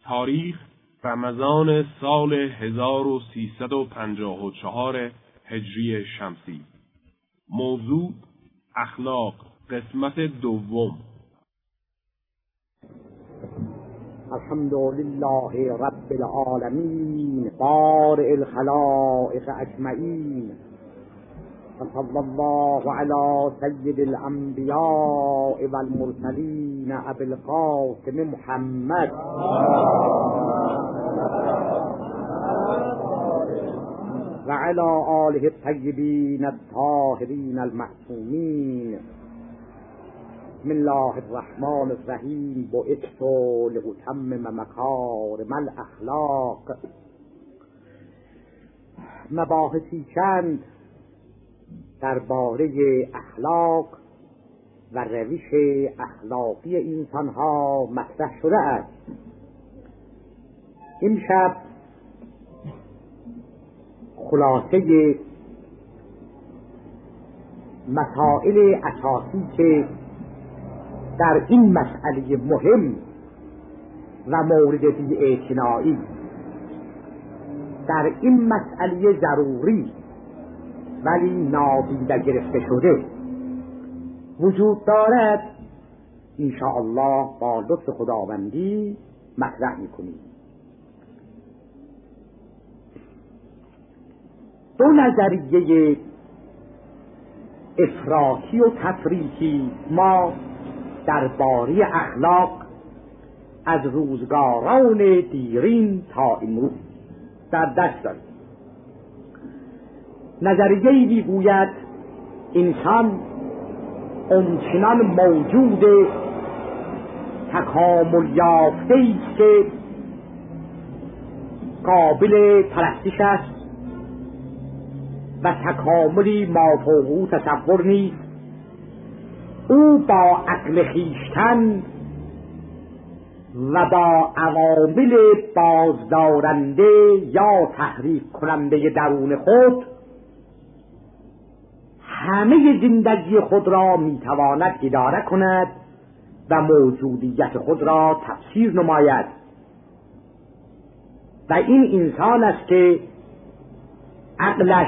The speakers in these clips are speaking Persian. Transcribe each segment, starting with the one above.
تاریخ رمضان سال 1354 هجری شمسی. موضوع اخلاق، قسمت دوم. الحمدلله رب العالمین بارئ الخلائق اجمعین صلی الله علی سید الانبیاء والمرسلین ابی القاسم محمد و علی آله الطیبین الطاهرین المعصومین. بسم الله الرحمن الرحیم. بعثت لأتمم مکارم الاخلاق. مباحثی چند درباره اخلاق و روش اخلاقی انسان ها مطرح شده است. این شب خلاصه مسائل اساسی که در این مسئله مهم و مورد بی‌اعتنایی، در این مسئله ضروری ولی نادیده گرفته شده وجود دارد، انشاءالله با لطف خداوندی مطرح میکنیم. دو نظریه افراطی و تفریطی ما درباره اخلاق از روزگاران دیرین تا امروز در دست داریم. نظریه‌ای میگوید انسان اونچنان موجود تکامل یافته‌ای است که قابل پرستش است و تکاملی مافوقو تصور نیست. او با عقل خویشتن و با عوامل بازدارنده یا تحریک کننده درون خود همه زندگی خود را میتواند اداره کند و موجودیت خود را تفسیر نماید. و این انسان است که عقلش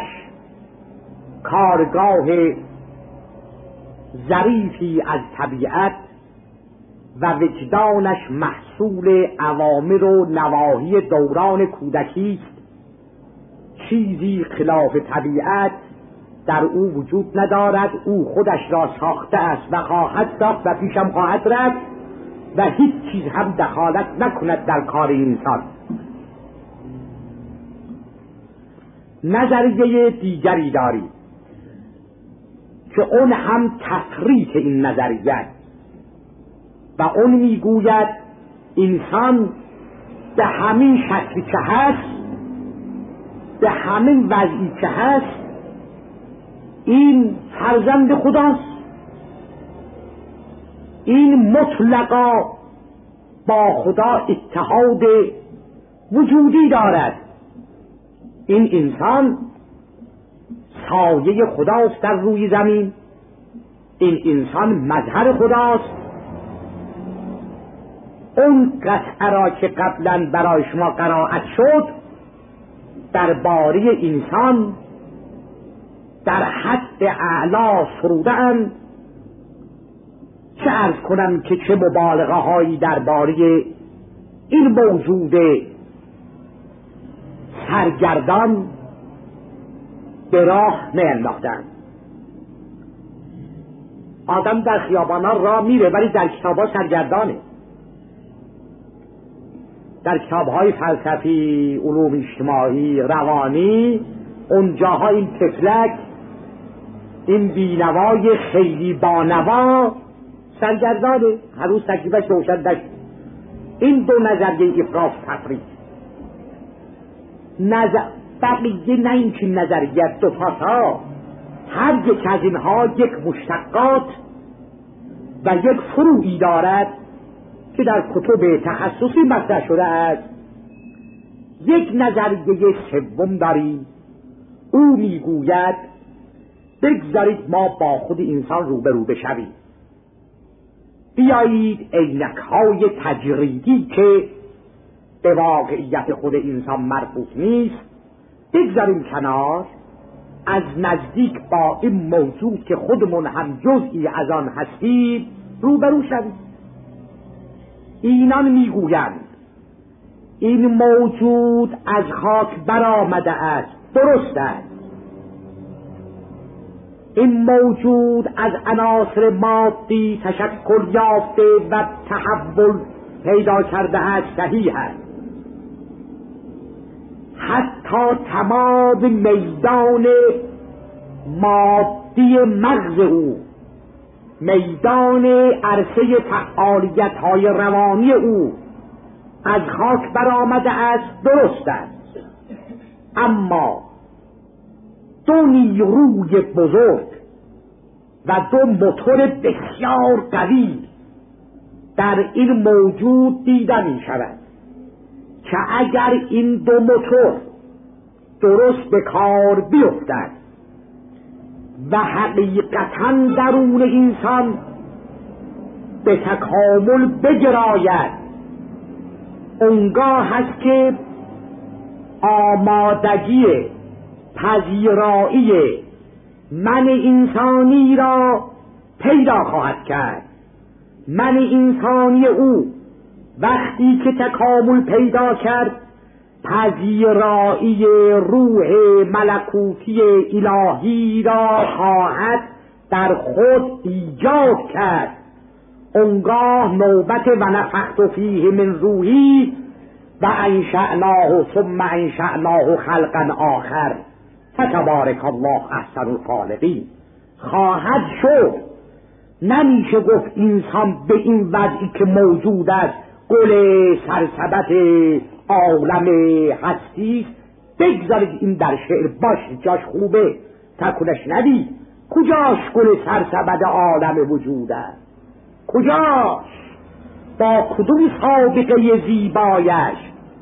کارگاه ظریفی از طبیعت و وجدانش محصول اوامر و نواهی دوران کودکی است. چیزی خلاف طبیعت در او وجود ندارد. او خودش را ساخته است و خواهد ساخت و پیشم خواهد رفت و هیچ چیز هم دخالت نکند در کار انسان. نظریه دیگری داریم که اون هم تفریط این نظریه و اون میگوید انسان به همین شکلی که هست، به همین وضعی که هست، این فرزند خداست. این مطلقا با خدا اتحاد وجودی دارد. این انسان سایه خداست در روی زمین. این انسان مظهر خداست. اون قطعه را که قبلا برای شما قرائت شد درباره انسان در حد اعلا سروده‌اند. چه عرض کنم که چه مبالغه هایی درباره این موجود سرگردان به راه نینداختند. آدم در خیابان‌ها راه میره ولی در کتاب‌ها سرگردانه. در کتاب‌های فلسفی، علوم اجتماعی، روانی، اونجاها این تفلک، این بینوای خیلی بانوا سرگردانه، هر روز تکلیفش روشن نشد. این دو نظریه افراط تفریط. بقیه نه این که نظریت دو تاتا، هر یک از اینها یک مشتقات و یک فروعی دارد که در کتب تخصصی مطرح شده است. یک نظریه سوم داریم، او میگوید بگذارید ما با خود انسان روبرو بشویم. بیایید عینک‌های تجریدی که به واقعیت خود انسان مربوط نیست، بگذاریم کنار، از نزدیک با این موجود که خودمون هم جزئی از آن هستیم روبرو شویم. اینان میگویند این موجود از خاک برآمده است، درست است. این موجود از عناصر مادی تشکل یافته و تحول پیدا کرده است، صحیح است. حتی تمام میدان مادی مغز او، میدان عرصه فعالیت‌های روانی او از خاک برآمده است، درست است. اما دو نیروی بزرگ و دو موتور بسیار قوی در این موجود دیده می شود که اگر این دو موتور درست به کار بیفتد و حقیقتاً درون انسان به تکامل بگراید، اونگاه هست که آمادگی پذیرایی من انسانی را پیدا خواهد کرد. من انسانی او وقتی که تکامل پیدا کرد، پذیرایی روح ملکوتی الهی را خواهد در خود ایجاد کرد. اونگاه نوبت و نفخت فیه من روحی و انشأناه ثم انشأناه خلقا آخر فتبارک الله احسن الخالقین خواهد شد. نمیشه گفت انسان به این وضعی که موجود است گل سرسبت عالم هستی. بگذارید این در شعر باش، جاش خوبه، تکونش ندید. کجاش گل سرسبت عالم وجود است؟ کجاش؟ با کدوم سابقه زیبایش؟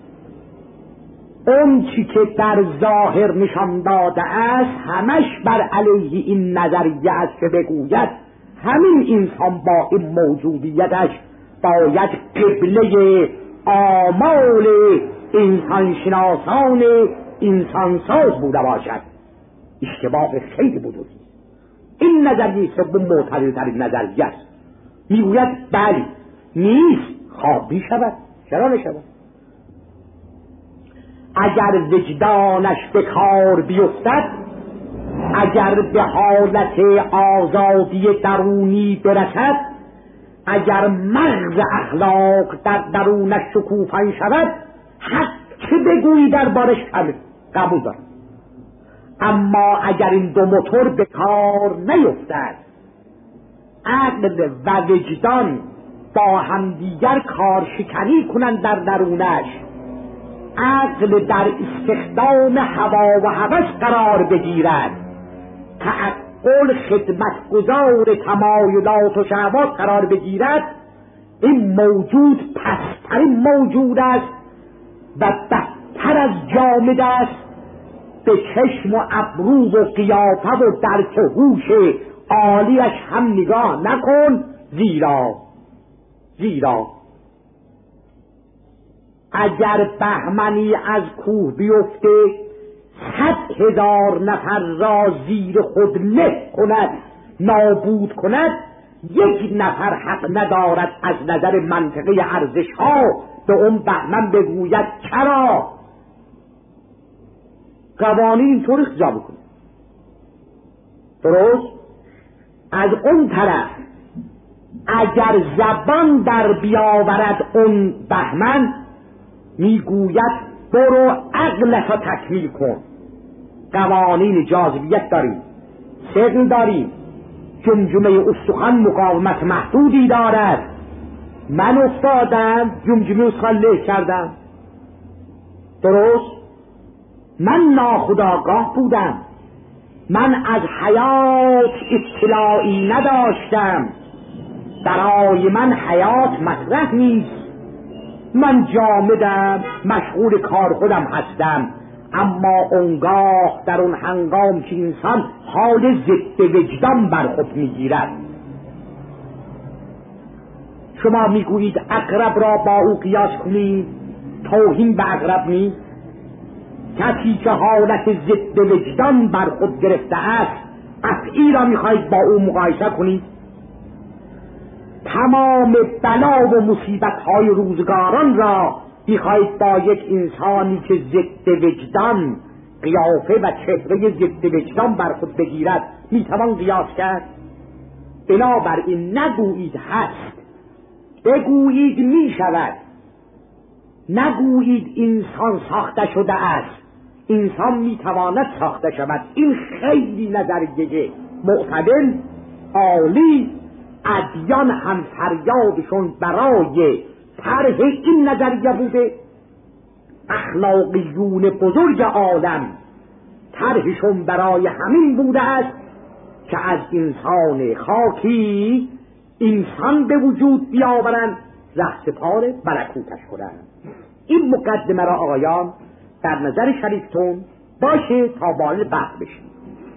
اون چی که در ظاهر نشان داده است همش بر علیه این نظریه است که بگوید همین انسان با این موجودیتش باید قبله آمال انسانشناسان انسانساز بوده باشد. اشتباه خیلی بزرگی. این نظریه سوم معتدل‌ترین نظریه است. میگوید بلی نیست، خوابی شود. چرا نشود؟ اگر وجدانش به کار بیفتد، اگر به حالت آزادی درونی برسد، اگر مغز اخلاق در درونش شکوفا شود، هر چه بگویی دربارش قبول دارد. اما اگر این دو موتور به کار نیفتد، عقل و وجدان با همدیگر کارشکنی کنند در درونش، عقل در استخدام هوا و هوس قرار بگیرد، تعقل خدمتگزار تمایلات و شهوات قرار بگیرد، این موجود پسترین موجود است و بدتر از جامد است. به چشم و ابرو و قیافه و درک هوش عالیش هم نگاه نکن، زیرا اگر بهمنی از کوه بیفته 100,000 نفر را زیر خود له کند، نابود کند، 1 نفر حق ندارد از نظر منطقه ارزش ها به اون بهمن بگوید چرا. قوانین اینطور اجرا بکنه. درست؟ از اون طرف اگر زبان در بیاورد اون بهمن، میگوید برو عقلتو تکمیل کن. قوانین جاذبیت داریم، ثقل داریم، جمجمه استخوان مقاومت محدودی دارد. من افتادم، جمجمه استخوان له کردم. درست؟ من ناخودآگاه بودم، من از حیات اطلاعی نداشتم، برای من حیات مطرح نیست. من جامدم، مشغول کار خودم هستم. اما اونگاه در اون هنگام که انسان حال ضد وجدان بر خود میگیرد، شما میگویید عقرب را با او قیاس کنید، توهین به اقرب نیست. کسی که حالت ضد وجدان بر خود گرفته است، افعی را میخواهید با او مقایسه کنید؟ تمام بلا و مصیبت‌های روزگاران را میخواهید با یک انسانی که ضد وجدان، قیافه و چهره ضد وجدان بر خود بگیرد میتوان قیاس کرد؟ بنابراین نگویید هست، بگویید میشود. نگویید انسان ساخته شده است، انسان میتواند ساخته شود. این خیلی نظریه معتدل، عالی. ادیان هم فریادشون برای طرح این نظریه بوده. اخلاقیون بزرگ عالم طرحشون برای همین بوده است که از انسان خاکی انسان به وجود بیاورند، رهسپار ملکوتش کنند. این مقدمه را آقایان در نظر شریفتون باشه تا وارد بحث بشیم.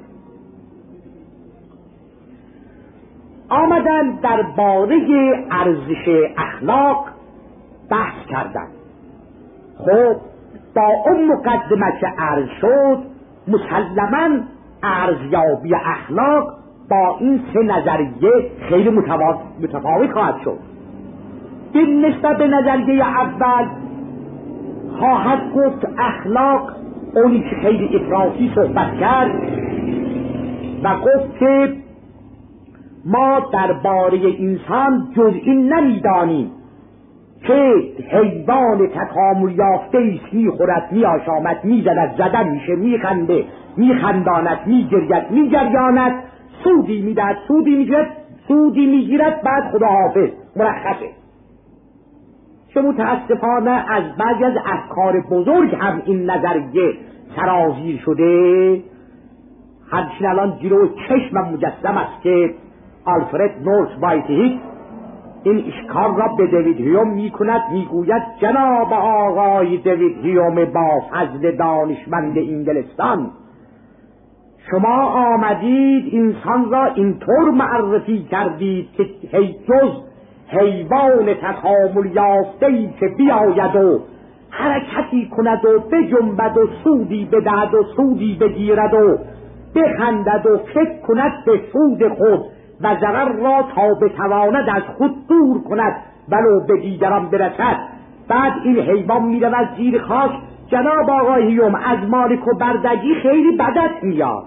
آمدن درباره ارزش اخلاق بحث کردن. خب با اون مقدمه که عرض شد، مسلماً ارزیابی اخلاق با این سه نظریه خیلی متفاوت خواهد شد. این نسبت به نظریه اول خواهد گفت اخلاق اونی که خیلی افراطی صحبت کرد و گفت که ما درباره انسان جز این نمیدانیم که حیوان تکامل یافته ایست، میخورد، میآشامد، میزند، زده میشه، میخنده، میخنداند، میگرید، میجریاند، سودی میدهد، سودی میگیرد، بعد خداحافظ، مرخصه. چه متاسفانه از بعضی از افکار بزرگ هم این نظریه سرازیر شده. همچنین الان جلو چشمم مجسم است که آلفرد نورس وایتهید این اشکال را به دیوید هیوم میکند، میگوید جناب آقای دیوید هیوم با فضل دانشمند انگلستان، شما آمدید انسان را اینطور معرفی کردید که جز حیوان تکامل یافته‌ای که بیاید و حرکتی کند و بجنبد و سودی بدهد و سودی بگیرد و بخندد و فکر کند به سود خود و ضرر را تا بتواند از خود دور کند ولو به دیگران برسد، بعد این حیوان میرود زیر خاک. جناب آقای هیوم از مالک و بردگی خیلی بدت میاد.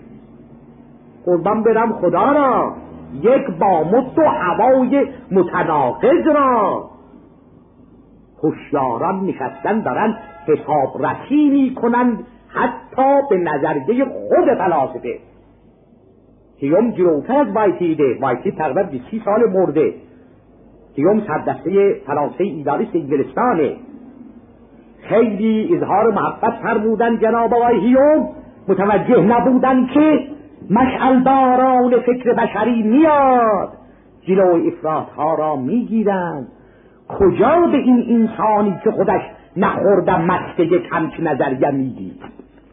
قربان برم خدا را، یک بامد و هوای متناقض را هوشیاران نشستن دارن حساب رسی میکنند، حتی به نظریه خود فلاسفه. هیوم جلوتر از وایتیده، وایتید تقریبا 30 سال مرده. هیوم سردسته فلاسفه ایدالیست انگلستانه. خیلی اظهار محبت فرمودن جناب آقای هیوم، متوجه نبودن که مشعلداران فکر بشری میاد جلوی افراط‌ها را میگیرند. کجا به این انسانی که خودش نخورده مست یک همچین نظریه میگید؟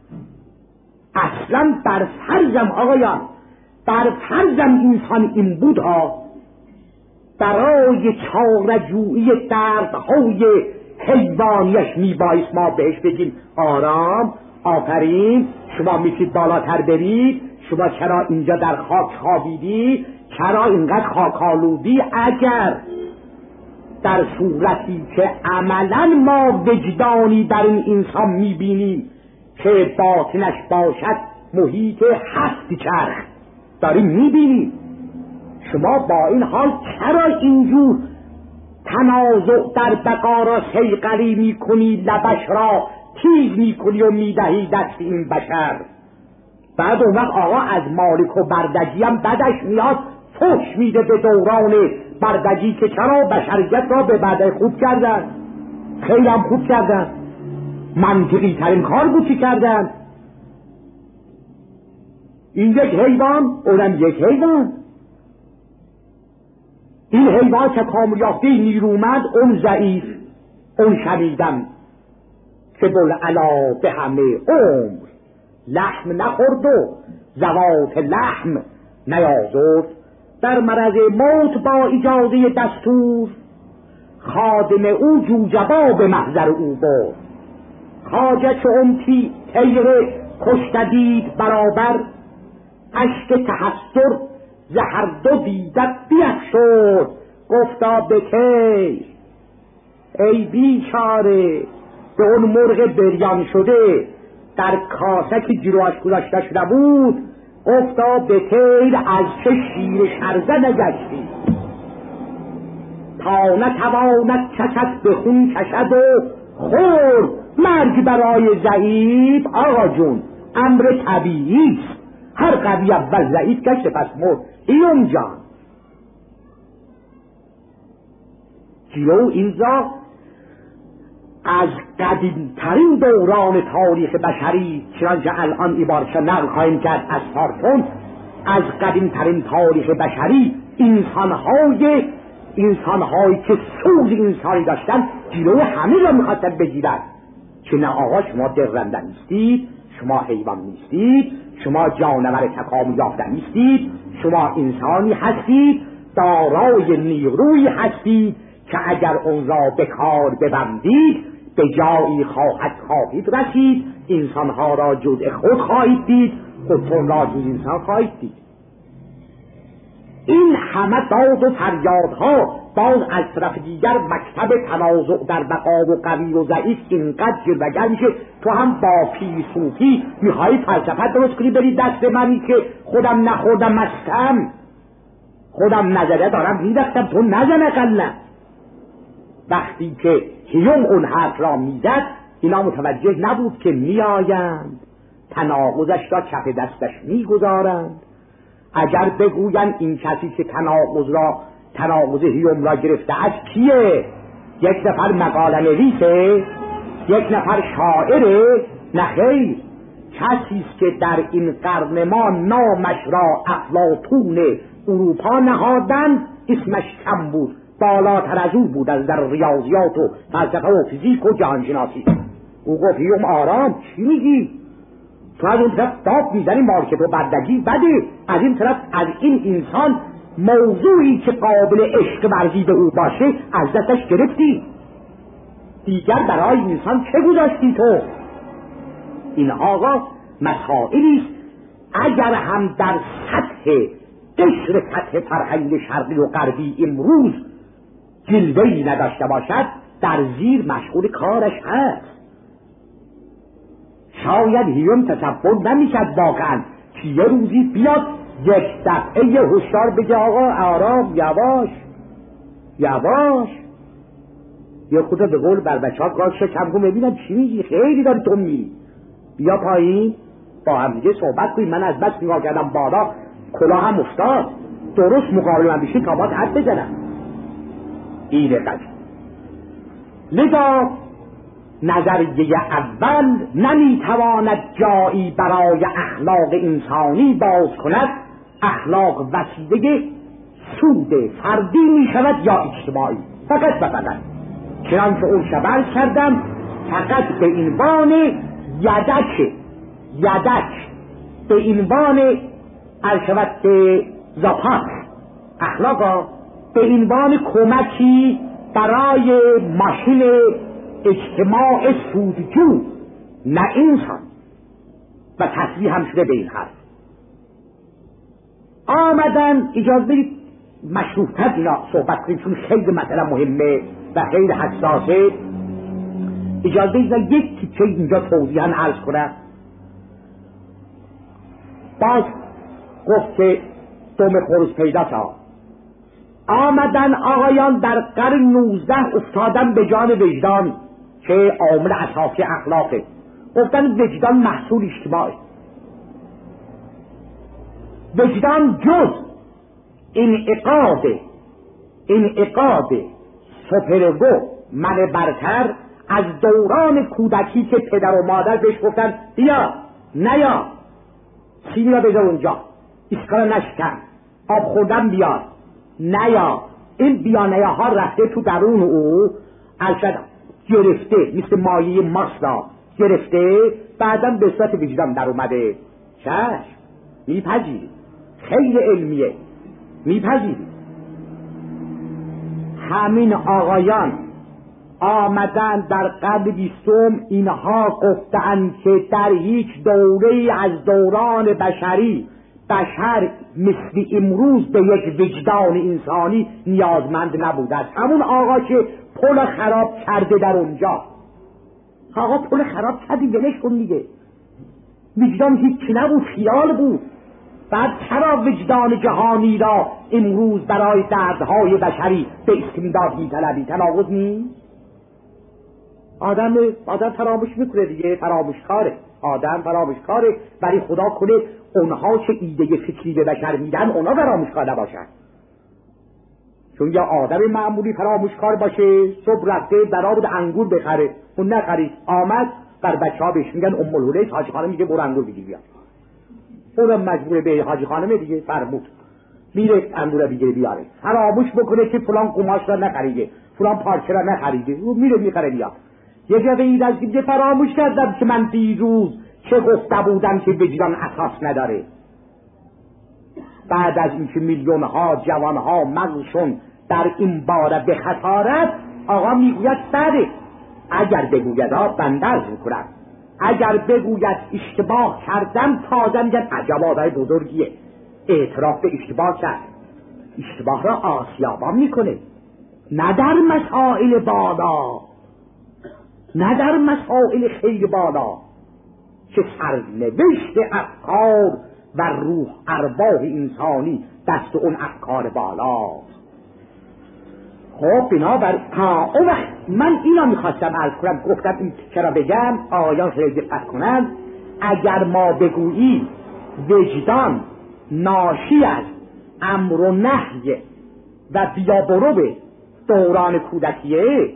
اصلا بر فرضم آقایان، بر فرضم انسان این بود ها، برای چاره‌جویی دردهای حیوانیش میبایست ما بهش بگیم آرام، آفرین، شما میتونید بالاتر برید، شما چرا اینجا در خاک خوابیدی، چرا اینقدر خاکالودی؟ اگر در صورتی که عملا ما وجدانی در این انسان میبینیم که باطنش باشد محیط 7 چرخ داریم میبینیم، شما با این حال چرا اینجور تنازع در بقا را صیقلی میکنی، لبش را تیز میکنی و میدهی دست این بشر؟ بعد اون وقت آقا از مالک و بردگی هم بدش میاد، فحش میده به دوران بردگی که چرا بشریت را به بعد خوب کردن، خیلی هم خوب کردن، منطقی ترین کار بود که کردن. این یک حیوان، اونم یک حیوان. این حیوان که کامل یافته نیرومند، اون ضعیف، اون شنیدم که بلعلا به همه عمر لحم نخورد و زوات لحم نیازرد، در مرض موت با اجازه دستور خادم او جوجبا به محضر او برد. خواجه چون تیر کشتدید برابر، اشک تحسر ز هر دو دیدت بیفشرد. گفتا به کی ای بیچاره، به اون مرغ بریان شده در کاسه که جلوش گذاشته شده بود، گفتا به کی از چه شیر شرزه نگشتی، تا نتواند چشد به خون کشد و خورد. مرگ برای ضعیف آقا جون امر طبیعی است، هر قوی اول ضعیف گشت پس مرد. هیوم جان جلو اینجا از قدیمترین دوران تاریخ بشری، چنانچه الان عبارتش نقل خواهیم کرد از فارتون، از قدیمترین تاریخ بشری انسانهایی که سوز انسانی داشتن جلو همه را میخواستن بگیرن که نه آقا شما درنده نیستید، شما حیوان نیستید، شما جانور تکامل یافته نیستید، شما انسانی هستید دارای نیرویی هستید که اگر اون را به کار ببندید به جایی خواهید رسید، انسانها را جزء خود خواهید دید، خودتون را جز انسان خواهید دید. این همه داد و فریادها باز از طرف دیگر مکتب تنازع در بقا و قوی و ضعیف اینقدر جلوگر میشه. تو هم با فیلسوفی میخوایی فلسفه درست کنی بری دست منی که خودم نخوردم مستم، خودم نظره دارم میدختم تو نزن اقلا. وقتی که هیوم اون حرف را میزد اینا متوجه نبود که میآیند تناقضش را کف دستش میگذارند. اگر بگویند این کسی که تناقض هیوم را گرفته از کیه؟ یک نفر مقاله نویسه؟ یک نفر شاعره؟ نخیر، کسی است که در این قرن ما نامش را افلاطون اروپا نهادن، اسمش کم بود، بالاتر از او بود از در ریاضیات و فلسفه و فیزیک و جهانشناسی. او گفت هیوم آرام، چی میگی؟ تو از اون طرف داد میزنی مارکت و بردگی بده، از این طرف از این انسان موضوعی که قابل عشق ورزی به او باشه از دستش گرفتی، دیگر برای انسان چه گذاشتی تو؟ این آقا مسائلی است اگر هم در سطح قشر سطح فرهنگ شرقی و غربی امروز جلوه‌ای نداشته باشد، در زیر مشغول کارش هست. شاید هیوم تصور نمی‌کرد واقعا که یه روزی بیاد یک دفعه یه هشدار بگه آقا آرام، یواش یواش، یه خود به قول بر بچه‌ها گاز شکم کن ببینم چی میگی، خیلی داری تو میری، بیا پایین با هم دیگه صحبت کنیم. من از بس نگاه کردم بالا کلاه هم افتاد، درست مقابل من بشین تا باید حد بزنم. اینه قضیه. لذا نظریه اول نمیتواند جایی برای اخلاق انسانی باز کند. اخلاق وسیله سود فردی میشود یا اجتماعی، فقط و فقط. چنانکه اون شبر کردم فقط به عنوان یدک به عنوان ارشود به زاپاک اخلاقا به عنوان کمکی برای ماشین اجتماع سودجو، نه انسان. و تصریح هم شده به این حرف. آمدن اجازه بدید مشروطتر اینا صحبت کنیم چون خیلی مسئله مهمه و خیلی حساسه. اجازه بدید یک تیکه اینجا توضیحاً عرض کنم. باز گفت که دم خروس پیدا تا آمدن آقایان در قرن 19 افتادن به جان وجدان که عامل اساسی اخلاقه. گفتن وجدان محصول اجتماعی، وجدان جز انعقاد سپرگو من برتر از دوران کودکی که پدر و مادر بهش گفتن بیا نیا سینی را بذار اونجا، اسکالا نشکن، آب خوردن بیار نیا، این بیا ها رفته تو درون او ارشد گرفته، مثل مایه ماستا گرفته، بعدا به صورت وجدان در اومده. چشم میپذیری، خیلی علمیه، میپذیری. همین آقایان آمدن در قرن 20 اینها گفتند که در هیچ دوره از دوران بشری بشر مثل امروز به یک وجدان انسانی نیازمند نبوده است. همون آقا که پل خراب کرده در اونجا، آقا پل خراب کردی ولش کن دیگه، وجدان هیچی نبود، خیال بود. بعد چرا وجدان جهانی را امروز برای دردهای بشری به استمداد می‌طلبی؟ تناقض نیست؟ آدم فراموش میکنه دیگه، فراموشکاره، آدم فراموشکاره، ولی خدا کنه اونها چه ایده فکری به بشر میدن اونا فراموشکار نباشن. چون یا آدم معمولی فراموشکار باشه، صبح رفته برآورد انگور بخره، اون نخرید، آمد بر بچه‌ها بهش میگن ام الحلیث، حاجی خانم میگه برو انگور بگیر بیا، اونم مجبور به حاجی خانم دیگه، فرمود میره انگور بگیره بیاره. فراموش بکنه که فلان قماش را نخریده، فلان پارچه را نخریده، اون میره میخره بیاد. یه جا این از دیگه فراموش کردم که من دیروز چه گفته بودم که وجدان اساس نداره. بعد از اینکه میلیون ها جوان ها مغزشون در این باره به خسارت، آقا میگوید بله، اگر بگوید بنده عرض میکنم، اگر بگوید اشتباه کردم تازه میگن عجب آدم بزرگیه، اعتراف به اشتباه کرد. اشتباه را آسیابان میکنه، نه در مسائل بالا، نه در مسائل خیلی بالا که سرنوشت افکار و روح ارواح انسانی دست اون افکار بالا. خب بنابر اون وقت من اینا میخواستم عرض کنم، گفتم این چرا بگم آیان خیلی دقت کنن. اگر ما بگویی وجدان ناشی از امر و نهی و بیا برو به دوران کودکیه،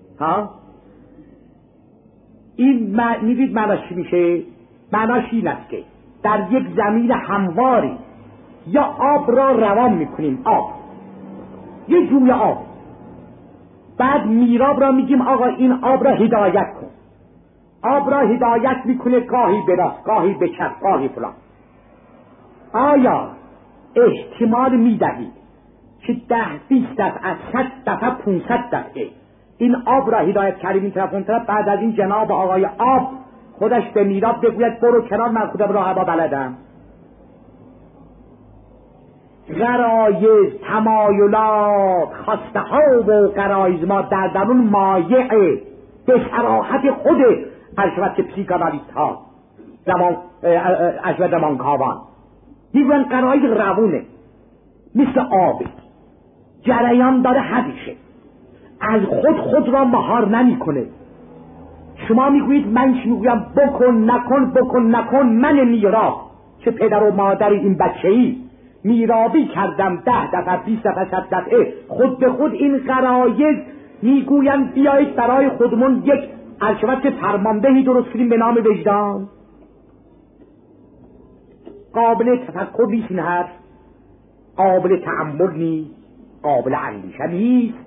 این میدید معناش چی میشه؟ معناش این است که در یک زمین همواری یا آب را روان میکنیم، آب، یه جوی آب، بعد میراب را میگیم آقا این آب را هدایت کن، آب را هدایت میکنه گاهی به راست، گاهی به چپ، گاهی فلان. آیا احتمال میدهید که 10-20 دفعه، 100 دفعه، 500 دفعه این آب را هدایت کردیم این طرف اون طرف، بعد از این جناب آقای آب خودش به میراب بگوید برو کنار، من خودم راه هوا بلدم؟ غرایز، تمایلات، خواسته ها و غرایز ما در درون مایعه به صراحت خود ارشد که پسیکانالیست ها ارشد روانکاوان میگوین غرایز روونه، مثل آب، جریان داره همیشه، از خود را مهار نمی کنه. شما میگویید من چی میگویم بکن نکن، بکن نکن، من میراب چه پدر و مادر این بچه‌ای میرابی کردم 10 دفعه 20 دفعه 100 دفعه، خود به خود این غرایز میگویند بیایید برای خودمون یک ارشد که فرماندهی درست کنیم به نام وجدان. قابل تفکر نیست این حرف، قابل تأمل نیست، قابل اندیشه نیست.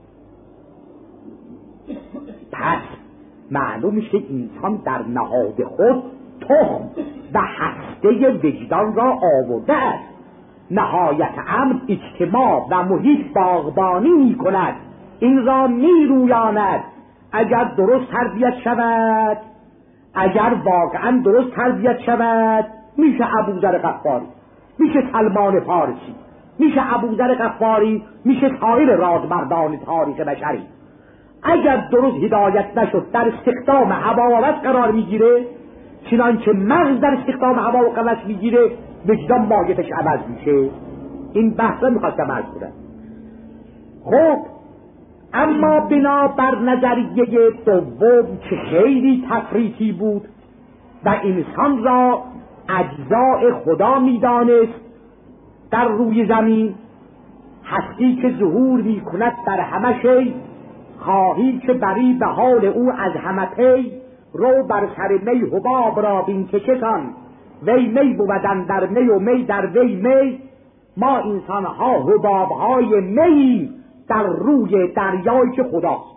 پس معلوم میشه انسان در نهاد خود تخم و هسته وجدان را آورده است. نهایت امر اجتماع و محیط باغبانی می کند، این را می رویاند. اگر درست تربیت شود، اگر واقعا درست تربیت شود، میشه ابوذر غفاری، میشه سلمان فارسی، میشه ابوذر غفاری، میشه سایر رادمردان تاریخ بشری. اگر درست هدایت نشد در استخدام هوا و وسط قرار میگیره، چنانچه مغز در استخدام هوا و وسط میگیره، وجدان ماهیتش عوض میشه. این بحث رو میخواستم عرض کنم. خب اما بنا بر نظریه دوم که خیلی تفریطی بود و انسان را اجزاء خدا میدانست در روی زمین، هستی که ظهور میکند در همه شی، خواهی که بری به حال او از همه پی، رو بر سر می حباب را بین که چتان، وی می بودن در می و می در وی می. ما انسان ها حباب های می در روی دریایی که خداست.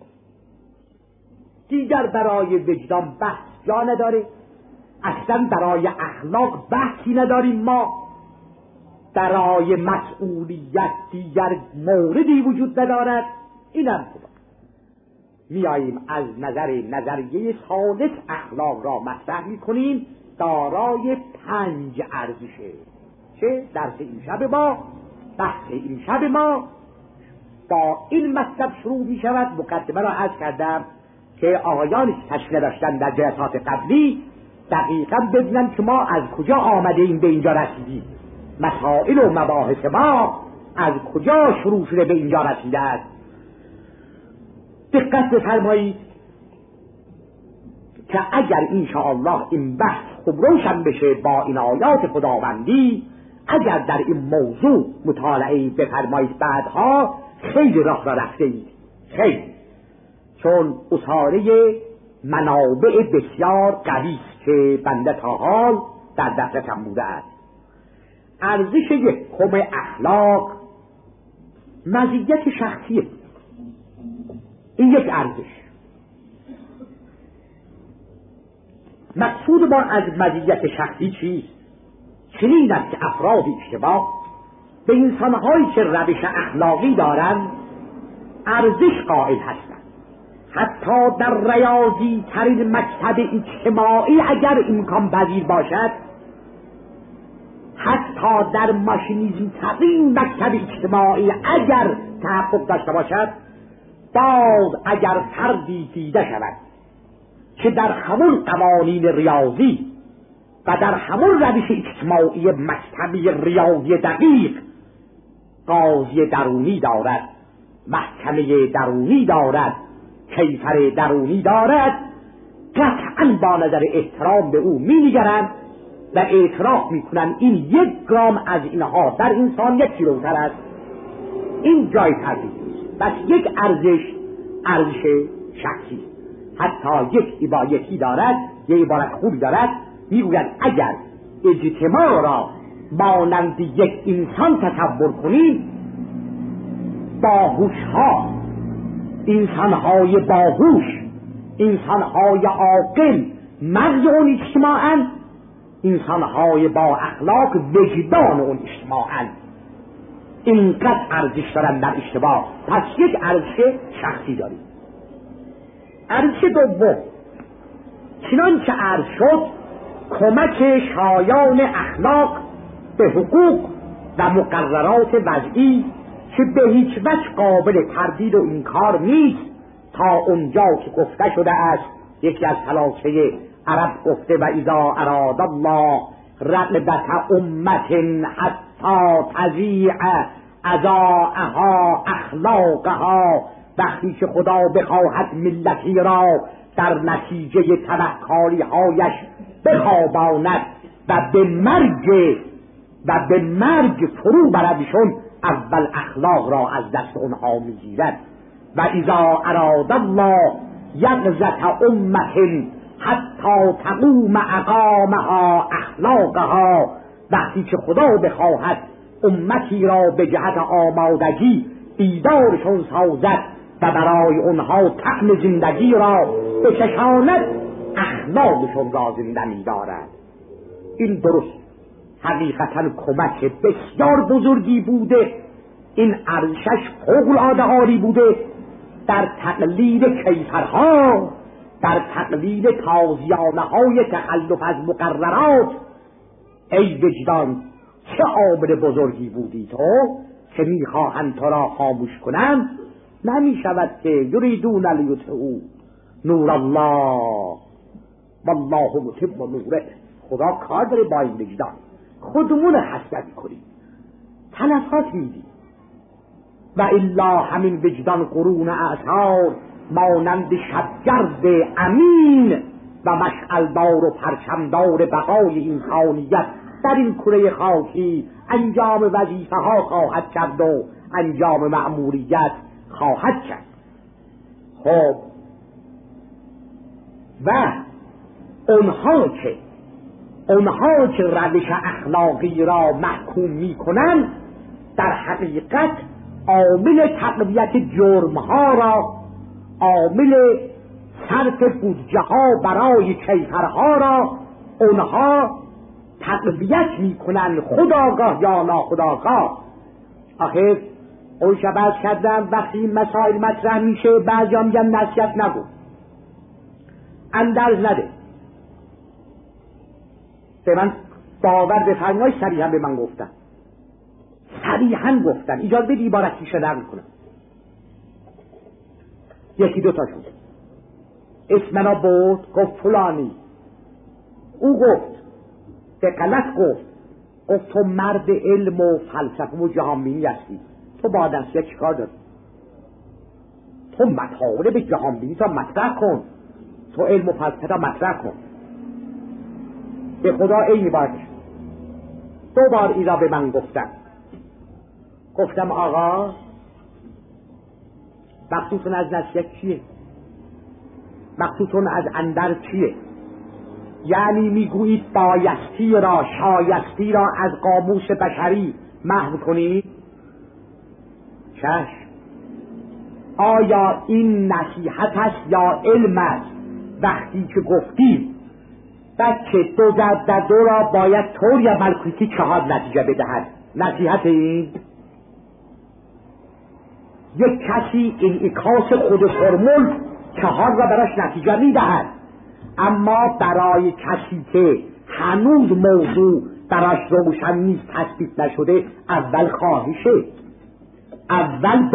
دیگر برای وجدان بحث جا نداره، اصلا برای اخلاق بحثی نداریم. ما برای مسئولیت دیگر موردی وجود ندارد، اینم خوبه. میاییم از نظریه ثالث اخلاق را مطرح میکنیم، دارای 5 ارزشه. چه درس این شب ما، بحث این شب ما با این مطلب شروع می شود. مقدمه را عرض کردم که آقایان تشکیل داشتن در جلسات قبلی دقیقا ببینن که ما از کجا آمده ایم به اینجا رسیدیم، مسائل و مباحث ما از کجا شروع شده به اینجا رسیده است. دقت بفرمایید که اگر انشاءالله این بحث خوب روشن بشه با این آیات خداوندی، اگر در این موضوع مطالعه بفرمایید بعدها خیلی راه را رفته اید، خیلی، چون اصاره منابع بسیار قوی است که بنده تا حال در دستم بوده است. ارزش یکم اخلاق مزیت شخصیه، این یک ارزش. مقصود ما از مزیت شخصی چیست؟ چنین است که افراد اجتماع به انسانهایی که روش اخلاقی دارند ارزش قائل هستند. حتی در ریاضی ترین مکتب اجتماعی اگر امکان پذیر باشد، حتی در ماشینیزم ترین مکتب اجتماعی اگر تحقق داشته باشد، باز اگر فردی دیده شود که در همون قوانین ریاضی و در همون روش اجتماعی مکتبی ریاضی دقیق قاضی درونی دارد، محکمه درونی دارد، کیفر درونی دارد، قطعا با نظر احترام به او می‌نگرند و اعتراف میکنند این 1 گرم از اینها در انسانیت پیروتر است. این جای تردید نیست، بس یک ارزش شخصی. حتی یک عبارتی دارد، یک عبارت خوبی دارد، میگوید اگر اجتماع را مانند یک انسان تصور کنیم، باهوش‌ها، انسان‌های باهوش، انسان‌های عاقل مغز اون اجتماعاً، انسان‌های با اخلاق وجدان اون اجتماعاً. اینقدر ارزش دارن در اجتماع. پس یک ارزش شخصی داریم. ارزش دوم، چنانچه عرض شد، کمک شایان اخلاق به حقوق و مقررات وضعی که به هیچ وجه قابل تردید و انکار نیست. تا اونجا که گفته شده است، یکی از فلاسفه عرب گفته و اذا اراد الله رغبت امت حتی تضیع اضاعها اخلاقها، وقتی که خدا بخواهد ملتی را در نتیجه تبهکاری هایش بخواباند و به مرگ فرو بردشون، اول اخلاق را از دست اونها میگیرد. و اذا اراد الله یغزت امت حتی تقوم اقامها اخلاقها، وقتی که خدا بخواهد امتی را به جهت آمادگی بیدارشون سازد و برای اونها طعم زندگی را بچشاند، اخلاقشون را زنده می‌دارد. این درست، حقیقتا کمک بسیار بزرگی بوده، این ارزشش فوق‌العاده عالی بوده در تقلیل کیفرها، در تقلیل تازیانه‌های تخلف از مقررات. ای وجدان، چه عامل بزرگی بودی تو که میخواهند تو را خاموش کنند. نمی شود که یریدون لیطفئوا نور الله والله متم نوره. خدا کار داره با این وجدان، خودمون حسد کنیم، تلفات میدیم. و الا همین وجدان قرون اعصار مانند شبگرد امین و مشعلدار و پرچمدار بقای انسانیت در این کره خاکی انجام وظیفه ها خواهد کرد و انجام مأموریت خواهد کرد. خب و اونها که روش اخلاقی را محکوم می کنند، در حقیقت عامل تقویت جرمها را، عامل صرف بودجه ها برای کیفرها را اونها تقویت میکنن خودآگاه یا ناخودآگاه. آخر اون شب عرض کردم وقتی این مسائل مطرح میشه بعضیا میگن نصیحت نگو، اندرز نده. به من باور بفرمایید صریحا به من گفتن، صریحا گفتن، اجازه بدید عبارتی شده میکنم. یکی دو تا شد اسمنا بود، گفت فلانی. او گفت به غلط گفت تو مرد علم و فلسفه و جهانبینی هستی، تو با نصیحت چیکار داری؟ تو مطالب جهانبینی تا مطرح کن، تو علم و فلسفه تا مطرح کن. به خدا عینی بارش دو بار اینا به من گفتم آقا مقصودتون از نصیحت چیه؟ مقصودتون از اندر چیه؟ یعنی میگویید بایستی را، شایستی را از قاموس بشری محو کنید؟ چشم. آیا این نصیحت است یا علم است؟ وقتی که گفتیم بچه 2 + 2 را باید طوری عمل کنید که 4 نتیجه بدهد، نصیحت این؟ یک کسی انعکاس خود فرمول 4 را براش نتیجه میدهد، اما برای کسی که هنوز موضوع براش روشن نیست، تثبیت نشده، اول خواهشه، اول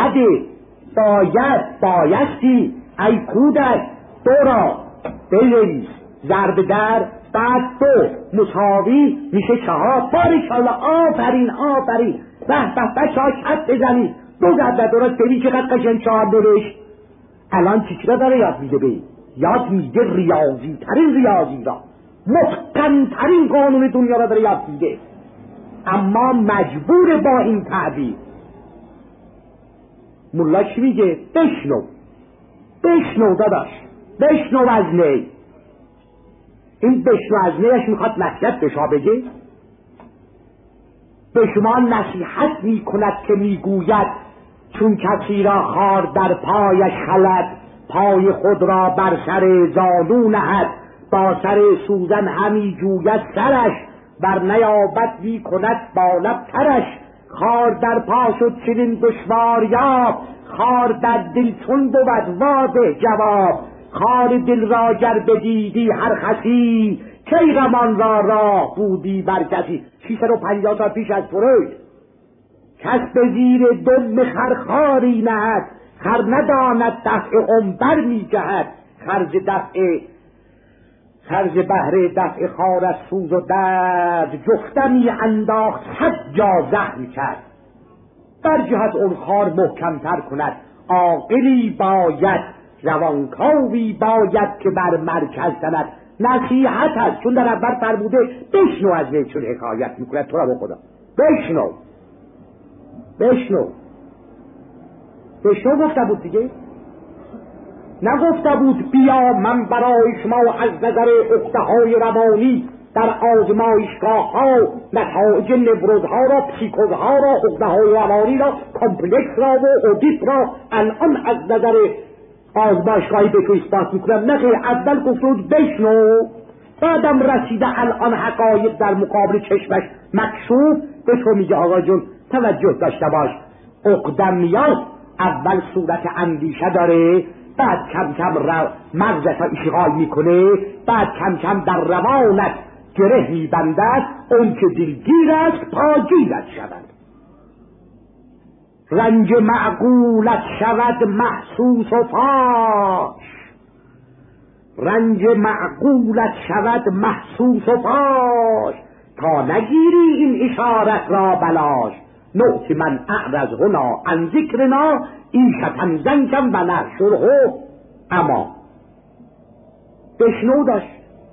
بایستی ای کودک 2 را بنویس، ضرب در، بعد 2 مساوی میشه 4. باریکالله، آفرین بچه ها شد بزنید 2 + 2 را ببین چقدر قشنگ 4 نوشت. الان چی را داره یاد میده؟ یاد میده ریاضی ترین ریاضی را، متقن ترین قانون دنیا را داره یاد میده، اما مجبور با این تعبیر. ملا چی میگه؟ بشنو داداش، بشنو از نی. این بشنو از نیش میخواد نصیحت بشا بگه؟ به شما نصیحت میکند که میگوید چون کسی را خار در پایش خلد، پای خود را بر سر زانو نهد، با سر سوزن همی جوید سرش، بر نیابد میکند با لب ترش. خار در پا شد چنین دشوار یاب، خار در دل چون بود واده جواب. خار دل را گر بدیدی هر خسی، کی غمان را راه بودی بر کسی. 650 سال پیش از فروید. کس به زیر دم خر خاری نهد، خر نداند دفع بر می جهد. خرج بهر دفع خار از سوز و درد، جفتمی انداخت 100 جا زخم کرد. بر جهت اون خار محکمتر کند، عاقلی باید روانکاوی باید که بر مرکز زند. نصیحت هست، چون در اول فرموده بشنو از وی، چون حکایت میکند تو را به خدا بشنو گفته بود دیگه، نگفته بود بیا من برای شما از نظر اختهای روانی در آزمایشگاه ها نتایج نوروزها را، پسیکوزها را، اختهای روانی را، کمپلکس را و اودیت را الان از نظر آزمایشگاهی به تو اثبات میکنم. نه خیر، اول گفتود بشنو، بعدم رسیده الان حقایق در مقابل چشمش مکشوف، به تو میگه آقا جون توجه داشته باش، عقده میاد، اول صورت اندیشه داره، بعد کم کم مغزت اشغال میکنه، بعد کم کم در روانت گره میبندد، اون که دلگیر است پاگیرت شود. رنج معقولت شود محسوس و فاش، رنج معقولت شود محسوس و فاش، تا نگیری این اشارت را بلاش. نوت من اعرض هنا عن ذکرنا، این شتن زنکم و نرشره اما. بشنو داشت.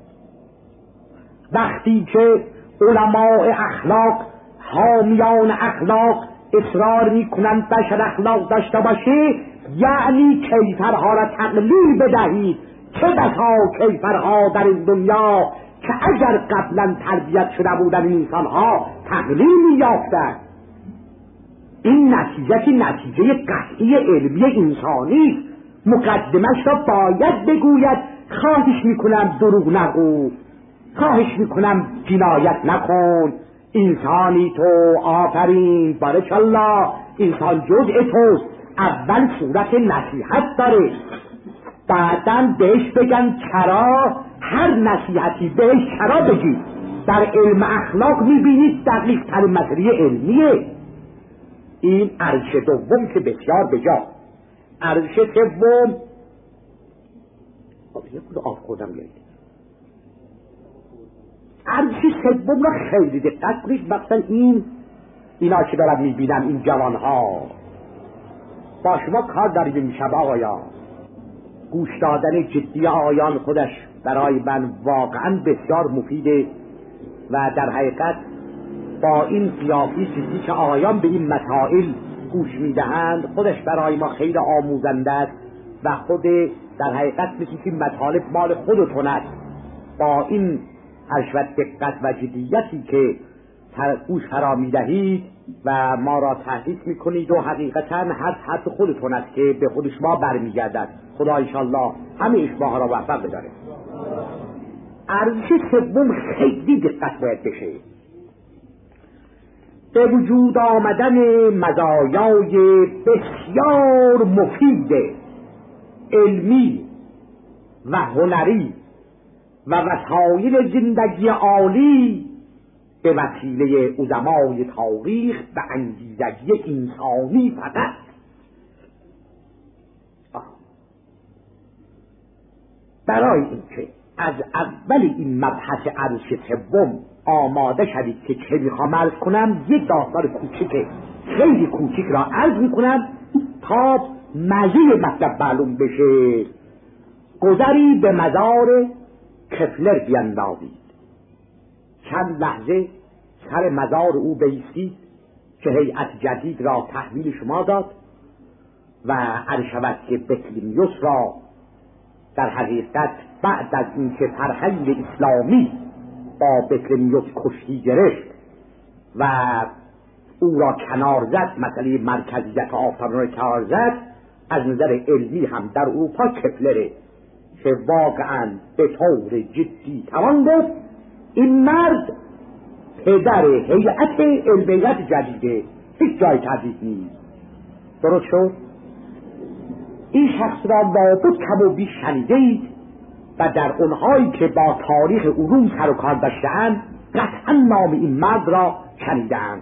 وقتی که علماء اخلاق، حامیان اخلاق اصرار میکنند بشر اخلاق داشته باشه، یعنی کیفرها را تقلیل بدهید. چه بسا کیفرها در این دنیا که اگر قبلا تربیت شده بودن این انسانها تقلیل میافتند. این نتیجه قطعی علمی انسانی، مقدمش را باید بگوید. خواهش میکنم دروغ نگو، خواهش میکنم جنایت نکن، انسانی تو، آفرین، بارکالله، انسان جزء توست. اول صورت نصیحت داره، بعداً بهش بگن چرا، هر نصیحتی بهش چرا بگید. در علم اخلاق میبینید دقیق ترین مسئله علمیه. این ارزش دوم که بسیار بجا. ارزش سوم، یک خود آف خودم گرید. ارزش سوم را خیلی دقت کنید. مثلا اینا که دارم میبینم، این جوانها، با شما کار داریم این شب آقایان. گوش دادن جدی آقایان خودش برای من واقعا بسیار مفیده و در حقیقت با این قیافی جدی که آقایان به این مسائل گوش میدهند خودش برای ما خیلی آموزنده است و خود در حقیقت مثل که مطالب مال خودتون است. با این حشوت دقت و جدیتی که گوش فرا میدهید و ما را تحقیق میکنید و حقیقتا حرف خودتون است که به خود شما برمیگردد. خدا انشالله همه اشباه را وفق بداره. ارزش سوم خیلی دقت باید بشه. به وجود آمدن مزایای بسیار مفید علمی و هنری و وسایل زندگی عالی به وسیله علمای تاریخ و انگیزگی انسانی فقط. برای اینکه از اول این مبحث ارزش سوم آماده شدید که چه میخوام عرض کنم، یک داستان کوچیک خیلی کوچیک را عرض میکنم تا مزه مطلب معلوم بشه. گذری به مزار کفلر بیندازید. چند لحظه سر مزار او بایستید که هیئت جدید را تحویل شما داد و عرض شود که بطلیمیوس را در حقیقت بعد از اینکه فرهنگ اسلامی با بطلیمیوس کشتی گرفت و او را کنار زد، مسئله مرکزیت آفرین را کنار زد، از نظر علمی هم در اروپا کفلره که واقعا به طور جدی توان گفت این مرد پدر هیئت علمیت جدیده، هیچ جای تردید نیست. درست شد؟ این شخص را لابد کم و بیش شنیدید و در اونهایی که با تاریخ علوم سر و کار داشته‌اند قطعا نام این مرد را شنیده‌اند.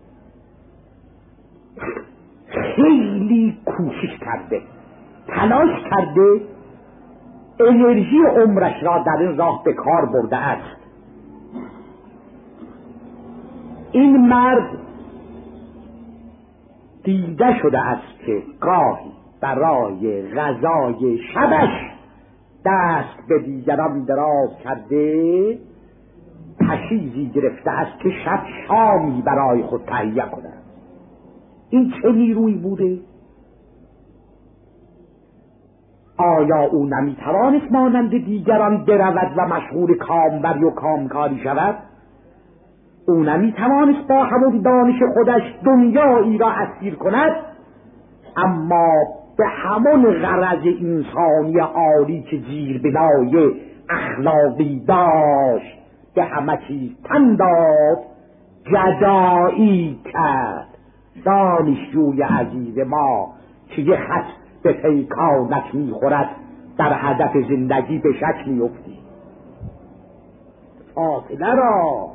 خیلی کوشش کرده، تلاش کرده، انرژی عمرش را در این راه به کار برده است. این مرد دیده شده است که گاهی برای غذای شبش دست به دیگران دراز کرده، پشیزی گرفته است که شب شامی برای خود تهیه کند. این چه نیروی بوده؟ آیا او نمیتوانست مانند دیگران برود و مشغول کامبری و کامکاری شود؟ او نمیتوانست با همون دانش خودش دنیایی را اسیر کند؟ اما به همون غرض انسانی عالی که زیربنای اخلاقی داشت به همه چیز تن داد، جدایی کرد. دانشجوی عزیز ما که یه خط به پیکانت میخورد در هدف زندگی به شک میفتی. فاصله را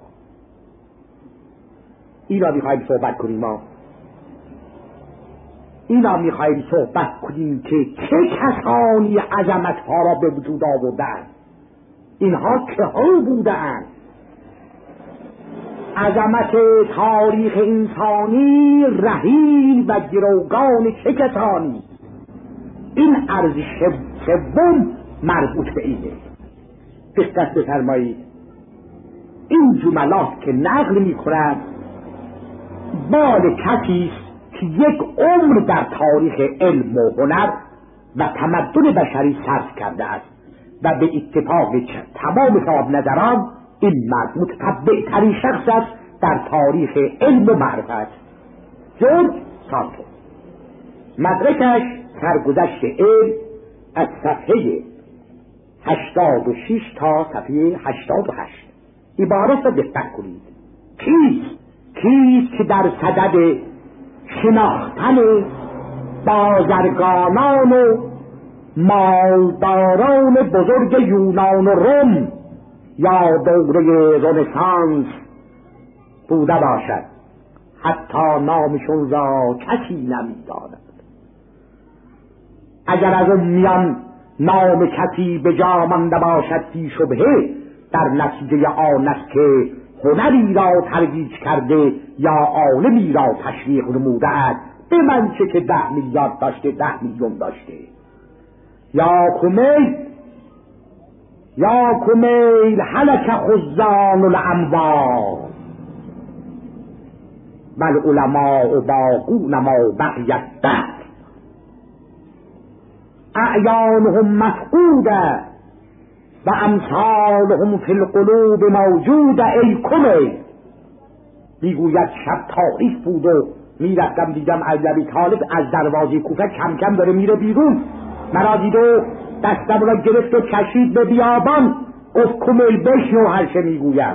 اینا میخواییم صحبت کنیم. ما اینا میخواییم صحبت کنیم که چه کسانی عظمت ها را به وجود آوردن. اینها که ها بودن؟ عظمت تاریخ انسانی رهین و گروگان چه کسانی؟ این ارزش سوم مربوط به اینه. دقت بفرمایید، این جملات که نقل میکنند بال کسی است که یک عمر در تاریخ علم و هنر و تمدن بشری صرف کرده است و به اتفاق تمام صاحب نظران این مرد متتبع ترین شخص است در تاریخ علم و معرفت. جورج سانتو. مدرکش سرگذشت علم از صفحه 86 تا صفحه 88. عبارت را دقت کنید. کیست که در صدد شناختن بازرگانان و مالداران بزرگ یونان و روم یا دوره رنسانس بوده باشد؟ حتی نامشون را کسی نمی‌داند. اگر از اون میان نام کسی به جا مانده باشد بی شبهه در نتیجه آن است که هنری را ترویج کرده یا عالمی را تشویق نموده است، به منچه که 10 میلیارد داشته، 10 میلیون داشته. یا کمیل هلک خزان الاموال بل علماء باقون ما بقیت دهر اعیانهم مفقوده و امثالهم فی القلوب موجوده. ای کمیل، میگوید شب تاریک بود و میرفتم دیدم ابی طالب از دروازه کوفه کم کم داره میره بیرون، مرا دید و دستم را گرفت و کشید به بیابان. گفت کمیل بشنو هرچه میگویم.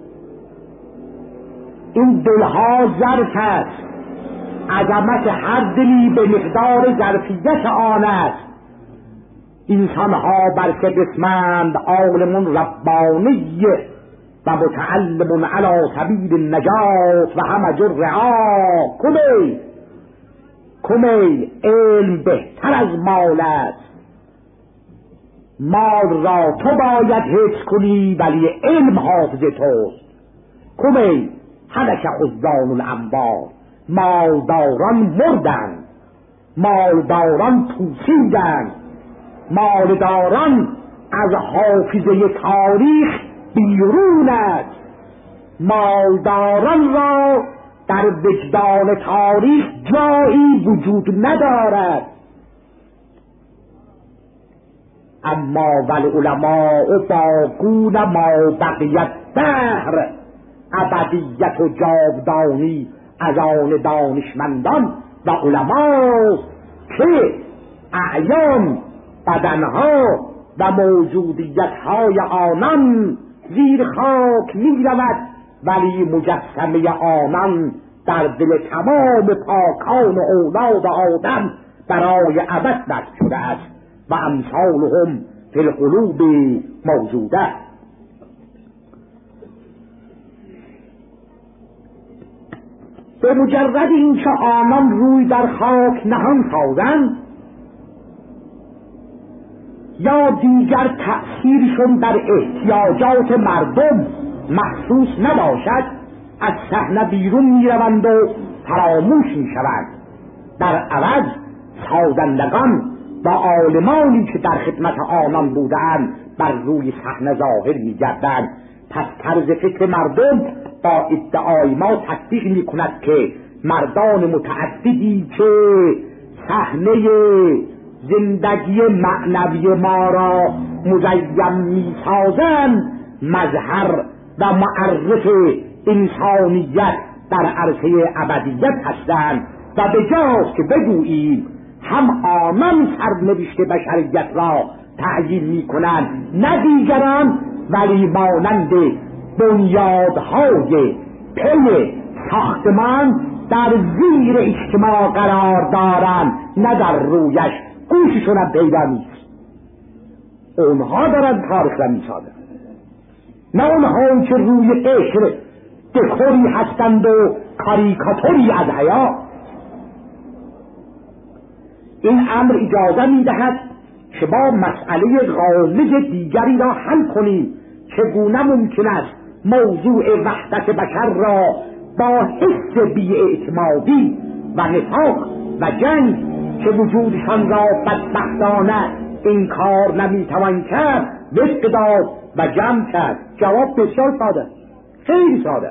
این دلها ظرف است، عظمت هر دلی به مقدار ظرفیت آن است. انسانها بر 3 قسمند، عالم ربانی و متعلم علی سبیل النجات و همج الرعا. کمیل علم بهتر از مال است. مال را تو باید حفظ کنی ولی علم حافظ توست. کمیل هلک خزان الاموال، مالداران مردند، مالداران پوسیدند، مالداران از حافظه تاریخ بیرون است. مالداران را در وجدان تاریخ جایی وجود ندارد. اما والعلماء باقون ما بقیت دهر، ابدیت و جاودانی از آن دانشمندان و علماست که اعیان بدنها و موجودیت‌های آنان زیر خاک می رود ولی مجسمه آنان در دل تمام پاکان و اولاد آدم برای ابد نصب شده است و امثالهم فی القلوب موجوده. به مجرد اینکه آنان روی در خاک نهان سازند یا دیگر تأثیرشون در احتیاجات مردم محسوس نباشد، از صحنه بیرون میروند و فراموش میشوند. در عوض سازندگان و عالمانی که در خدمت آنان بودند بر روی صحنه ظاهر میگردند. پس طرز فکر مردم با ادعای ما تصدیق میکند که مردان متعددی که صحنه زندگی معنوی ما را مزین میسازند مظهر و معرف انسانیت در عرصه ابدیت هستند و به جاست که بگوییم هم آنان سرنوشت بشریت را تعیین میکنند نه دیگران، ولی مانند بنیادهای پل ساختمان در زیر اجتماع قرار دارند نه در رویش. گوششون هم پیدا نیست. اونها دارن تاریخ را میسازند، نه اونهایی که روی قشر دکوری هستند و کاریکاتوری از حیات. این امر اجازه میدهد که با مسئله غامض دیگری را حل کنیم. چگونه ممکن است موضوع وحدت بشر را با حس بی‌اعتمادی و نفاق و جنگ که وجودشان را بدبختانه انکار نمیتوان کرد وفق داد و جمع کرد؟ جواب بسیار ساده، خیلی ساده.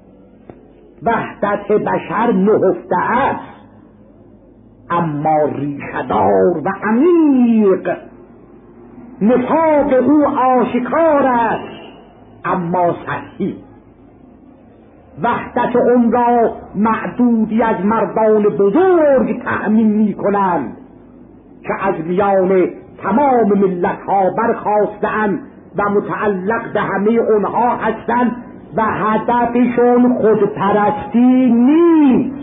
وحدت بشر نهفته است اما ریشه‌دار و عمیق. نفاق او آشکار است اما سطحی. وحدت اون را معدودی از مردان بزرگ تأمین می کنند که از میان تمام ملت ها برخاستند و متعلق به همه اونها هستند و هدفشون خودپرستی نیست.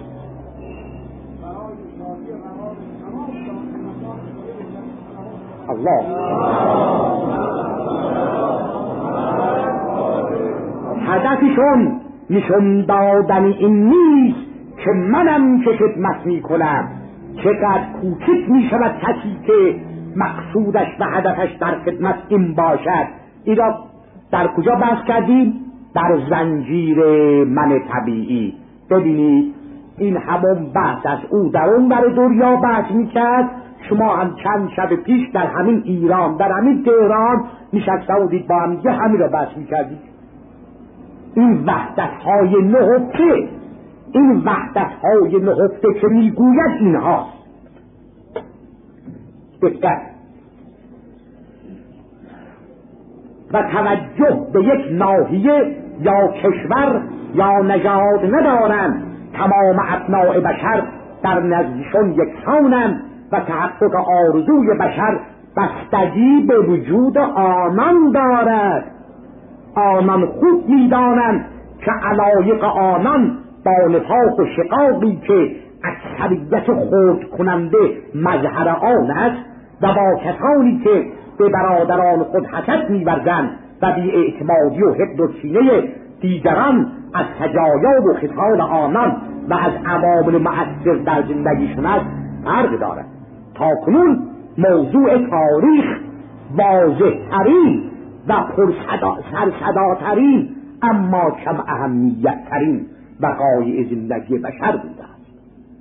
الله هدفشون نشون دادن این نیست که منم که خدمت می کنم، چقدر کوچک می شود کسی که مقصودش و هدفش در خدمت این باشد. اینا در کجا بحث کردیم؟ در زنجیر من طبیعی. ببینید این همون بحث از او در اون بر دنیا بحث می کرد. شما هم چند شب پیش در همین ایران، در همین تهران نشسته بودید با هم یه همین را بحث می کردید. این وحدت‌های نهفته، این وحدت‌های نهفته که میگوید اینهاست. دقت و توجه به یک ناحیه یا کشور یا نژاد ندارند، تمام ابناء بشر در نزدشون یکسانند و تحقق آرزوی بشر بستگی به وجود آنان دارد. آنان خود می‌دانند که علایق آنان با نفاق و شقاقی که اکثریت خود کننده مظهر آن است و با کسانی که به برادران خود حسد می‌ورزند و بی اعتمادی و حقد و کینه دیگران از سجایا و خصال آنان و از عوامل مؤثر در زندگیشون است فرق دارد. تاکنون موضوع تاریخ واضح‌ترین و سرصداترین اما کم اهمیت‌ترین وقایع زندگی بشر بوده است.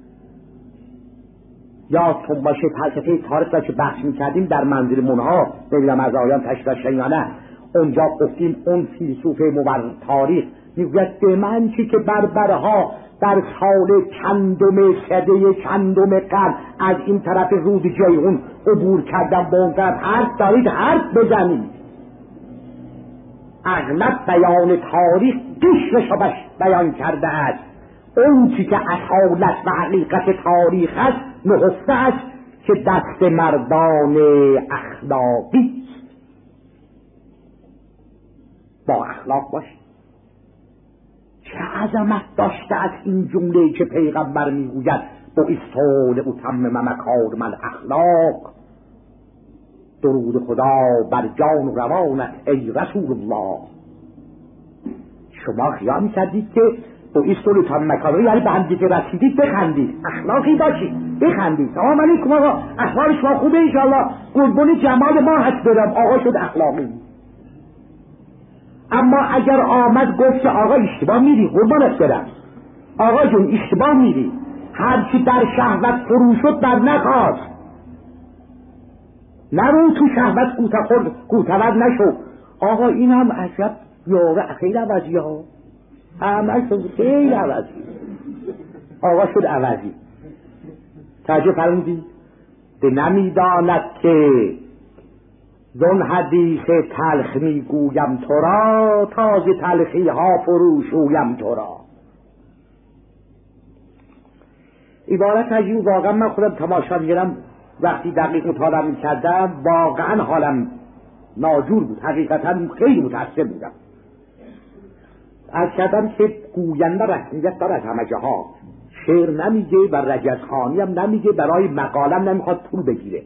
یادتون باشه فلسفه تاریخ را که بحث می‌کردیم در منزل منها، نمیدونم از آیان تشریح یا نه، اونجا گفتیم اون فیلسوف مورخ تاریخ میگوید به من چی که بربرها در سال چندم سده چندم قرن از این طرف رود جیهون عبور کردن با اون طرف حرف بزنید. اغلب بیان تاریخ قشرش بیان کرده است. اون چی که اصالت و حقیقت تاریخ است نهفته است که دست مردان اخلاقی با اخلاق باشه. چه عظمت داشته از این جمله که پیغمبر میگوید بعثت لأتمم مکارم الاخلاق. درود خدا بر جان و روانت ای رسول الله. شما خیال می‌کردید که بعثت لأتمم مکارم یعنی به هم دیگه رسیدید بخندید، اخلاقی داشتید بخندید. سلام علیکم آقا، اخبار شما خوبه انشاءالله، قربون جمال ما هست برم. آقا شد اخلاقی. اما اگر آمد گفت که آقا اشتباه میری، قربانت برم، آقا جون اشتباه میری، هرچی در شهوت فرو شد در نخواست، نرو تو شهوت کوتور نشو. آقا این هم عجب یاره خیلی عوضی ها، همه شد خیلی عوضی. آقا شد عوضی. توجه فرمودید؟ به نمیداند که زن حدیث تلخ میگویم تو را، تازه تلخی ها فروشویم تو را. عبارت عجیب. واقعا من خودم تماشا میگیرم، وقتی دقیق مطالعه میکردم واقعا حالم ناجور بود، حقیقتا خیلی متأثر بودم. از کردم که گوینده رسمیت دارد همه جاها، شعر نمیگه و رجزخوانی هم نمیگه، برای مقالم نمیخواد پول بگیره.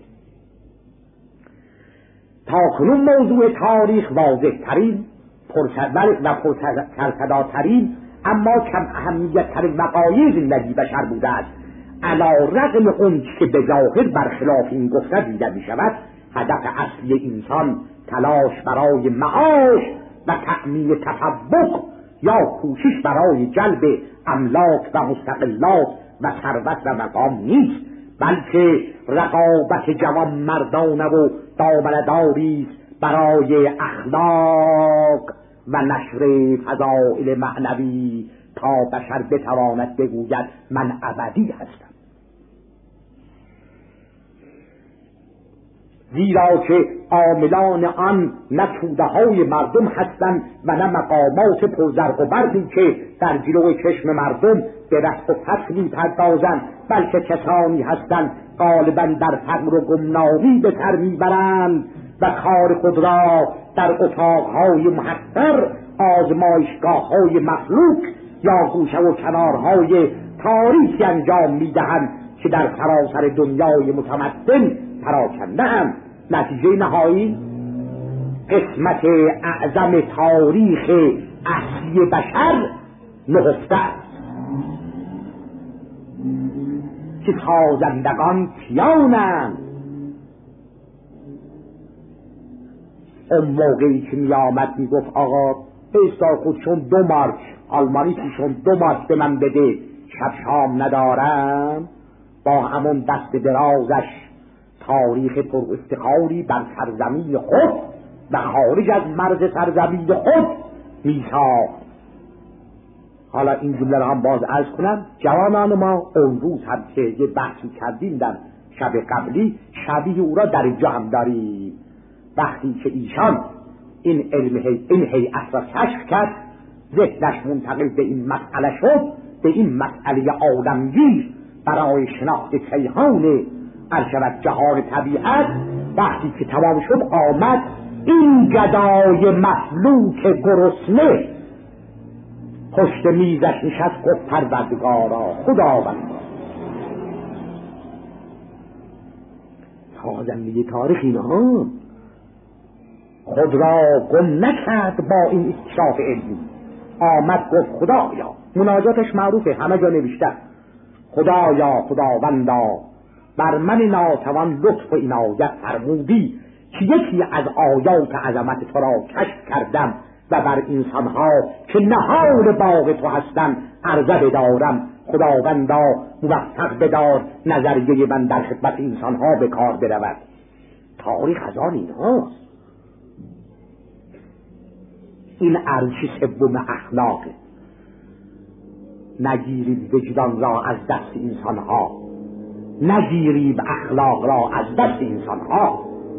تاکنون موضوع تاریخ واضح ترین و پرسرصداترین اما کم اهمیت ترین وقایع زندگی بشر بوده است. علی رغم اون که به ظاهر برخلاف این گفته دیده می شود، هدف اصلی انسان تلاش برای معاش و تأمین تفوق یا کوشش برای جلب املاک و مستقلات و ثروت و مقام نیست، بلکه رقابت جوان مردانه و دامنه‌داری است برای اخلاق و نشر فضائل معنوی تا بشر بتواند بگوید من ابدی هستم. زیرا که عاملان آن نه توده های مردم هستند و نه مقامات پرزرق و برقی که در جلو چشم مردم به رفت و فصلی پردازند، بلکه کسانی هستند غالبا در فقر و گمنامی به سر میبرند و کار خود را در اتاقهای محصر، آزمایشگاه‌های مخلوق یا گوشه و کنارهای تاریکی انجام می‌دهند که در سراسر دنیای متمدن پراکنده‌اند. نتیجه نهایی قسمت اعظم تاریخ اصلی بشر نهفته است که سازندگان کیانند. اون موقعی که می آمد می گفت آقا پیستار خودشون 2 مارک آلمانی پیشون 2 مارک به من بده، شب شام ندارم، با همون دست درازش تاریخ پر افتخاری بر سرزمین خود و خارج از مرز سرزمین خود می ساخت. حالا این جمله رو هم باز عرض کنم، جوانان ما اون روز هم که یه بحثی کردیم در شب قبلی، شبیه او را در اینجا هم داریم. وقتی که ایشان این هیئت را کشف کرد، ذهنش منتقل به این مسئله شد، به این مسئله عالمگیر برای شناخت کیهان عرشبت جهان طبیعت. وقتی که تمام شد آمد این گدای مفلوک گرسنه پشت میزش نشست، گفت پروردگارا خداوند سازنده تاریخ اینها خود را گم نکرد با این اکتشاف علمی. آمد گفت خدایا، مناجاتش معروفه، همه جا نوشته، خدایا خداوندا بر من ناتوان لطف و عنایت فرمودی که یکی از آیات عظمت تو را کشف کردم و بر انسانها که نهال باغ تو هستند عرضه بدارم. خداوندا موفق بدار نظریه من در خدمت انسانها به کار برود. تاریخ از آن اینهاست. این ارش سوم اخلاقه. نگیرید وجدان را از دست انسانها، نگیرید اخلاق را از دست انسانها.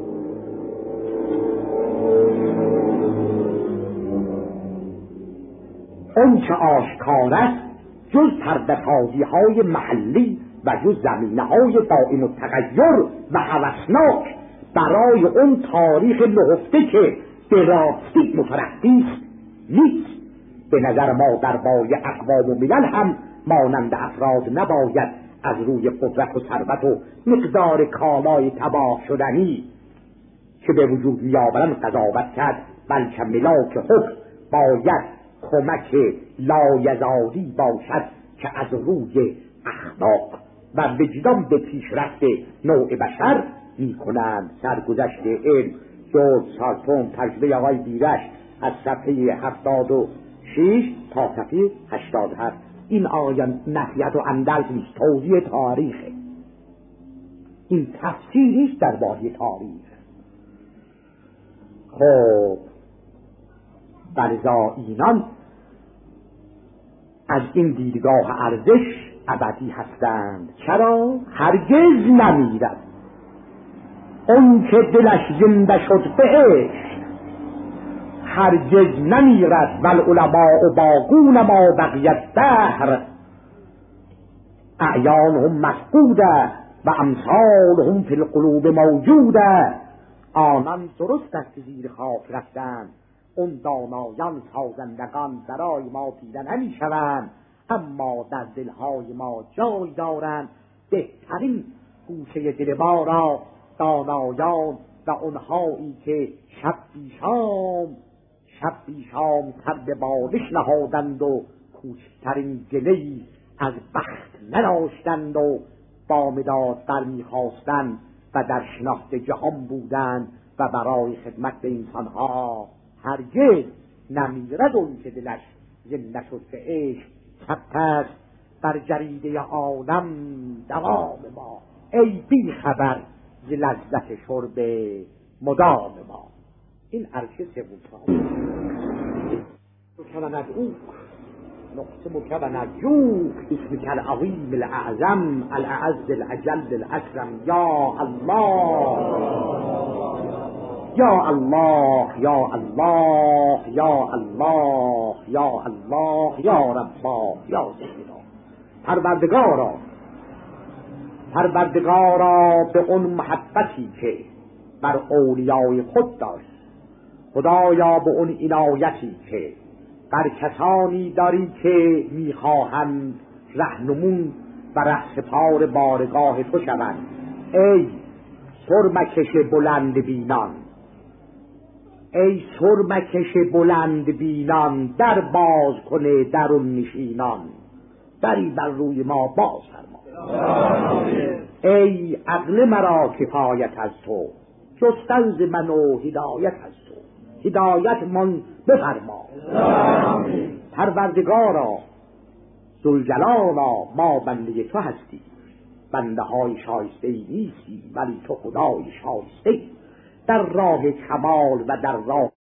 اون چه آشکار است جز پرده‌سازی های محلی و جز زمینه های دائم التغیر و هوسناک برای اون تاریخ نهفته که به راستی مترقی نیست. به نظر ما درباره اقوام و ملل هم مانند افراد نباید از روی قدرت و ثروت و مقدار کالای تباه شدنی که به وجود میآورند قضاوت کرد، بلکه ملاک حکم باید کمک لایزالی باشد که از روی اخلاق و وجدان به پیشرفت نوع بشر میکنند. سرگذشت علم جورج سالتون تجربه آقای بیرش از صفحه 76 تا صفحه 87. این آیان نفیت و اندرز نیست، توضیح تاریخه. این تفسیریش در باره تاریخ. خب برزا اینان از این دیدگاه ارزش ابدی هستند. چرا؟ هرگز نمیرد. اون که دلش زنده شد به عشق هرگز نمیرد. والعلماء باقون ما بقیت دهر اعیانهم مفقوده و امثالهم فی القلوب موجوده. آنان درست است زیر خاک رفتند، اون دانایان سازندگان برای ما دیده نمی شوند، اما در دلهای ما جای دارند. بهترین گوشه دل ما را دانایان و اونهایی که شب بیشام سر به بالش نهادند و کوچکترین گله‌ای از بخت نداشتند و بامداد برمیخواستند و در شناخت جهان بودند و برای خدمت به انسانها هرگز نمیرد. اون که دلش زنده شد به عشق ثبت است بر جریده عالم دوام ما. ای بی خبر ز لذت شرب مدام ما. این عرشه سوم مکبن ادعوک نقطه مکبن ارجوک اسمک العظیم الاعظم الاعز الاجل الاکرم یا الله یا الله یا الله یا الله یا الله یا ربا یا سیدا. پروردگارا به اون محبتی که بر اولیای خود داشت. خدایا به اون عنایتی که بر کسانی داری که میخواهند رهنمون و رهسپار بارگاه تو شوند. ای سرمکش بلند بینان، ای سرمکش بلند بینان، در باز کنه درون نشینان، دری بر روی ما باز فرما. ای عقل مرا کفایت از تو، جستن ز من و هدایت از تو، هدایت من بفرما. پروردگارا ذوالجلالا، ما بنده تو هستی، بنده های شایسته ای نیستی، ولی تو خدای شایسته ای، در راه کمال و در راه